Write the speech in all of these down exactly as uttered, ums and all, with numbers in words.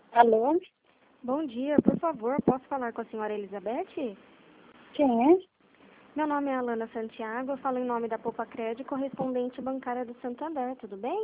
Alô? Bom dia, por favor, posso falar com a senhora Elizabeth? Quem é? Meu nome é Alana Santiago, eu falo em nome da Poupa Crédito, correspondente bancária do Santander, tudo bem?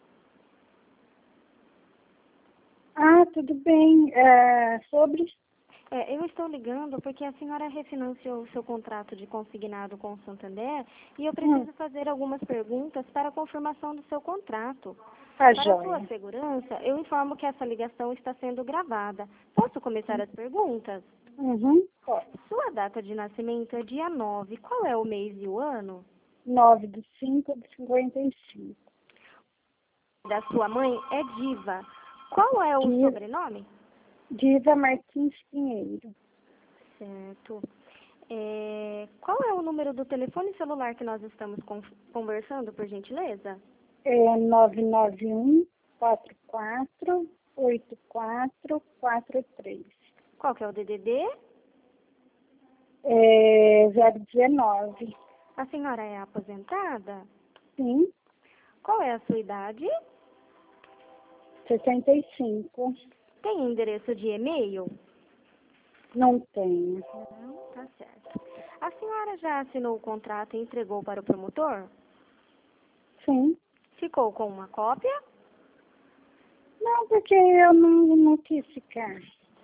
Ah, tudo bem. É, sobre? É, eu estou ligando porque a senhora refinanciou o seu contrato de consignado com o Santander e eu Hum, preciso fazer algumas perguntas para a confirmação do seu contrato. tá Para a sua joia. segurança, eu informo que essa ligação está sendo gravada. Posso começar as perguntas? Uhum. Pode. Sua data de nascimento é dia nove. Qual é o mês e o ano? nove de cinco de cinquenta e cinco. Da sua mãe é Diva. Qual é o Di- sobrenome? Diva Martins Pinheiro. Certo. É, qual é o número do telefone celular que nós estamos con- conversando, por gentileza? É nove nove um quatro quatro oito quatro quatro três. Qual que é o D D D? É zero dezenove. A senhora é aposentada? Sim, Qual é a sua idade? sessenta e cinco. Tem endereço de e-mail? Não tenho. Não, tá certo. A senhora já assinou o contrato e entregou para o promotor? Sim. Ficou com uma cópia? Não, porque eu não, não quis ficar.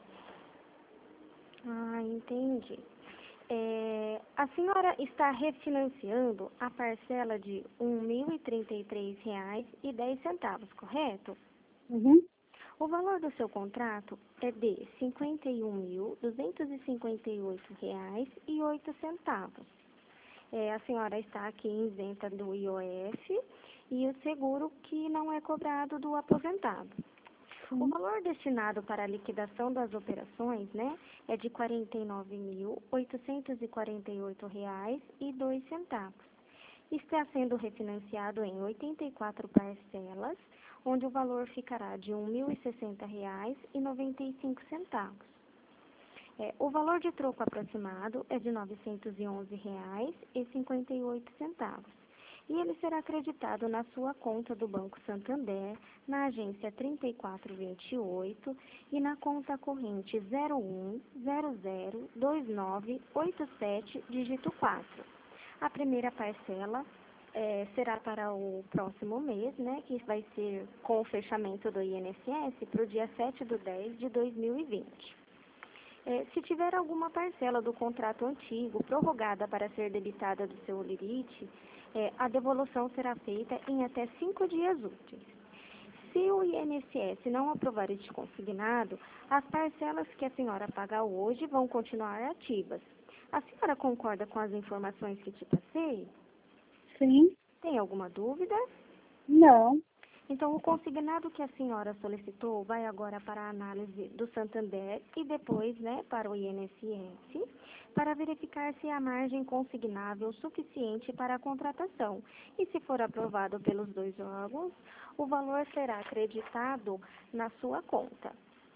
Ah, entendi. É, a senhora está refinanciando a parcela de um mil e trinta e três reais e dez centavos, correto? Uhum. O valor do seu contrato é de cinquenta e um mil duzentos e cinquenta e oito reais e oito centavos. É, a senhora está aqui isenta do I O F e o seguro que não é cobrado do aposentado. O Sim. valor destinado para a liquidação das operações, né, é de quarenta e nove mil oitocentos e quarenta e oito reais e dois centavos. Está sendo refinanciado em oitenta e quatro parcelas, onde o valor ficará de um mil e sessenta reais e noventa e cinco centavos. É, o valor de troco aproximado é de novecentos e onze reais e cinquenta e oito centavos. E ele será acreditado na sua conta do Banco Santander, na agência trinta e quatro vinte e oito e na conta corrente zero um zero zero dois nove oito sete, dígito quatro. A primeira parcela é, será para o próximo mês, né, que vai ser com o fechamento do I N S S para o dia sete de dez de dois mil e vinte. É, se tiver alguma parcela do contrato antigo prorrogada para ser debitada do seu limite, é, a devolução será feita em até cinco dias úteis. Se o I N S S não aprovar este consignado, as parcelas que a senhora paga hoje vão continuar ativas. A senhora concorda com as informações que te passei? Sim. Tem alguma dúvida? Não. Então, o consignado que a senhora solicitou vai agora para a análise do Santander e depois, né, para o I N S S, para verificar se há margem consignável suficiente para a contratação. E se for aprovado pelos dois órgãos, o valor será acreditado na sua conta,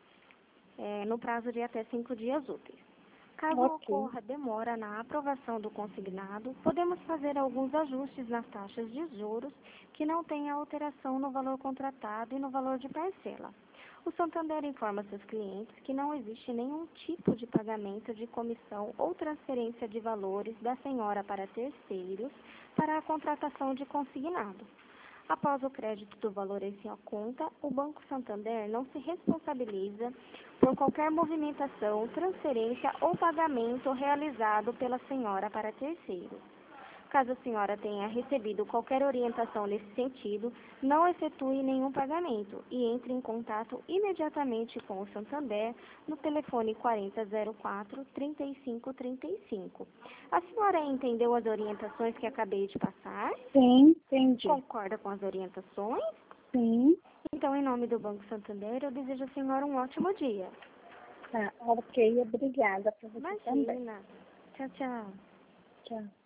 é, no prazo de até cinco dias úteis. Caso Ok. ocorra demora na aprovação do consignado, podemos fazer alguns ajustes nas taxas de juros que não tenha alteração no valor contratado e no valor de parcela. O Santander informa seus clientes que não existe nenhum tipo de pagamento de comissão ou transferência de valores da senhora para terceiros para a contratação de consignado. Após o crédito do valor em sua conta, o Banco Santander não se responsabiliza por qualquer movimentação, transferência ou pagamento realizado pela senhora para terceiros. Caso a senhora tenha recebido qualquer orientação nesse sentido, não efetue nenhum pagamento e entre em contato imediatamente com o Santander no telefone quarenta zero quatro, trinta e cinco trinta e cinco. A senhora entendeu as orientações que acabei de passar? Sim, entendi. Concorda com as orientações? Sim. Então, em nome do Banco Santander, eu desejo à senhora um ótimo dia. Tá, ok. Obrigada para você também. Imagina. Tchau, tchau. Tchau.